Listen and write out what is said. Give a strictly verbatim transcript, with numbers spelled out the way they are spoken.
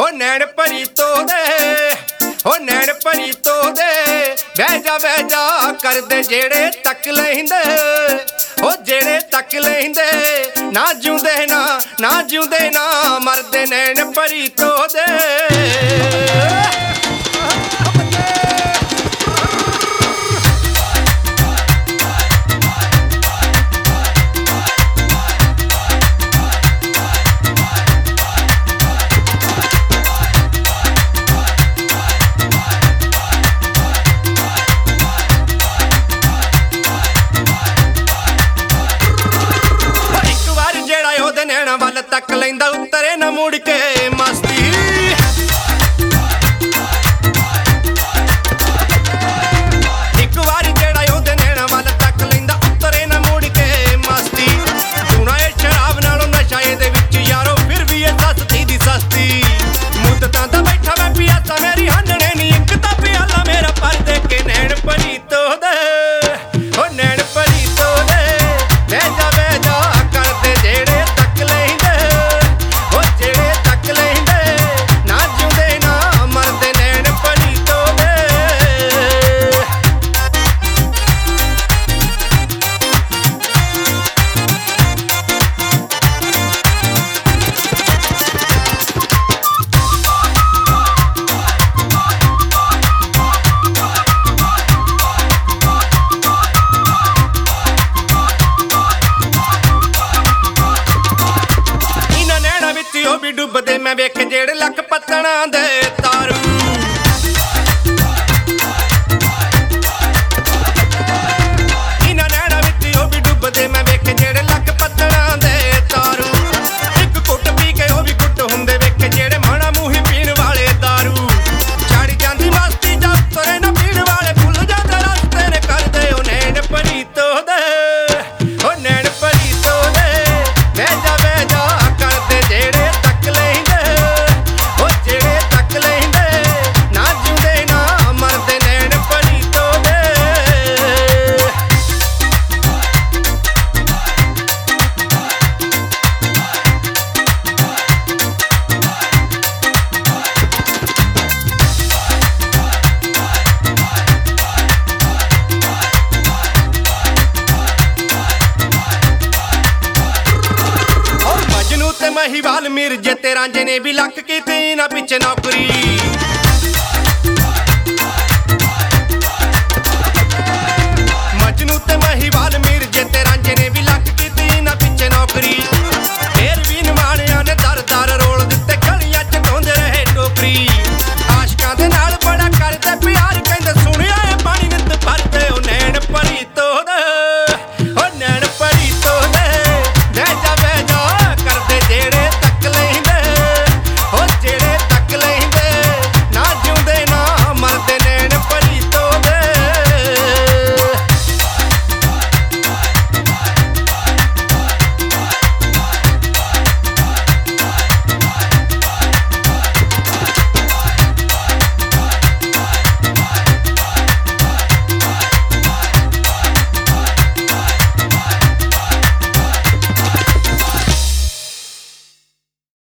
नैन भरी तो दे हो नैन भरी तो दे बह जा बह जा कर दे जेड़े तक लेंदे हो जेड़े तक लेंदे ना जिउंदे ना ना जिउंदे ना मरदे नैन भरी तो दे नैना वाल तक लैंदा उतरे ना मुड़ के मस्ती एक बारी जेड़ा ओदे नैना वाल तक लैंदा उतरे ना मुड़ के मस्ती सुना ए शराब नालों नशा एदे विच यारो फिर भी ए सस्ती दी सस्ती मुद्दतां दा बैठा मैं पियासा मेरी हंडने नी इक तां प्याला मेरा पर दे के नैन भरी तो दे ओ नैन भरी तो दे बह जा बह जा कर दे जेड़े भी डुबदे मैं वेख जेड़े लख पत्तणा दे तारू इन्हां नैणां विच ओ भी डुबदे मैं वेख जेड़े लख पत्तणा दे तारू एक घुट पी के ओ भी घुट हुंदे वेख जेड़े माणा मूही पीण वाले दारू चढ़ जांदी मस्ती जा तुरे ना पीण वाले भुल जांदे रस्ते ने करदे ओ नैन भरी तो दे ओ नैन भरी तो दे बह जा बह जा करदे जेड़े महिवाल मिर्जे ते रांझे ने भी लख की ना पिछे नौकरी।